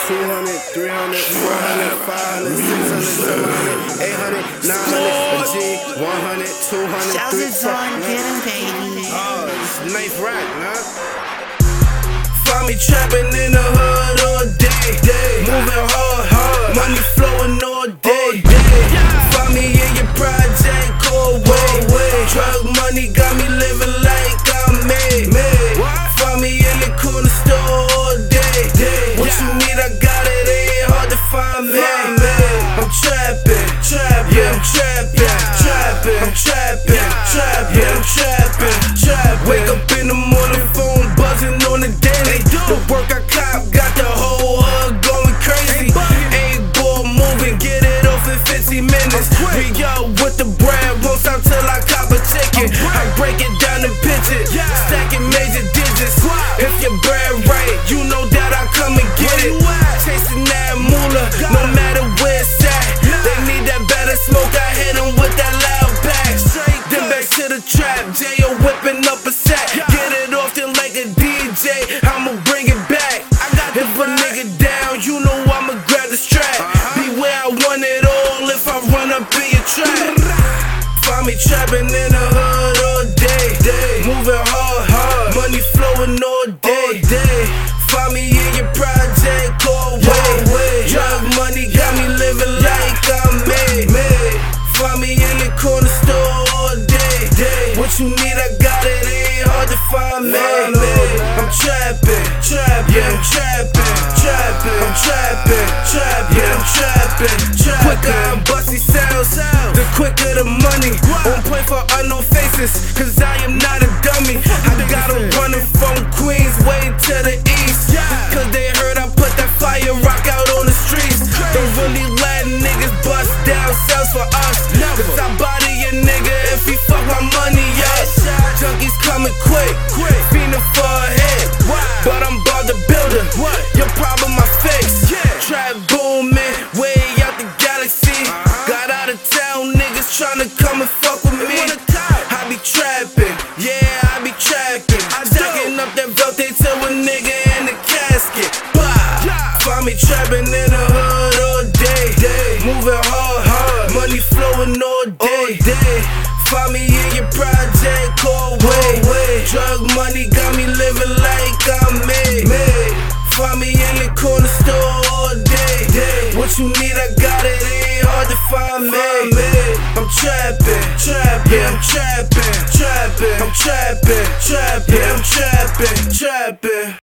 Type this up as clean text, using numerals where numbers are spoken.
200, 300, 400, 500, 600, 700, 800, 900, a G, 100, 200, 300. Oh, it's nice rack, man. Find me trapping in the hood all day, moving hard, money flowing all day. Find me in your project all way, drug money got me living like I'm made. Find me in the corner store all day. What you need, I got it, ain't hard to find me. I'm trapping, yeah, I'm trapping, I'm trapping. Wake up in the morning, phone buzzing on the daily. The work I cop got the whole hood going crazy. Ain't ball moving, get it off in 15 minutes. We out with the bread, won't stop till I cop a ticket. I break it down and pitch it, stacking major digits. If your bread right, you know that I come and get it. Chasing that moolah, no matter where it's at. They need that better smoke, I hit them with that loud back. Then back to the trap, J.O. whipping up a sack. Get it off then like a DJ, I'ma bring it back. If a nigga down, you know I'ma grab the strap. Beware, I want it all if I run up in your trap. Find me trapping in the hood all day, moving hard, money flowing all day. Find me in your project all way, drug money got me living like I'm made. Find me in the corner store all day. What you need, I got it, ain't hard to find me. I'm trapping, yeah, I'm trapping. Quicker I'm busty sounds, the quicker the money. On point for unknown faces, cause I am not a dummy. I got 'em running from Queens way to the east, cause they heard I put that fire rock out on the streets. Don't really let niggas bust down cells for us, cause I body a nigga if he fuck my money up. Junkies coming quick, fiending for a hit, but I'm about to build it. Your problem, my face. Trap booming, way out the galaxy. Got out of town niggas tryna come and fuck with me. I be trapping, yeah, I be trapping. Stacking up that belt, they tell a nigga in the casket. Find me trapping in the hood all day, moving hard, money flowing all day. Find me in your project all way, drug money got me living like I'm made. Find me in the corner store all day. What you need, I got it, ain't hard to find me. I'm trapping, yeah, I'm trapping.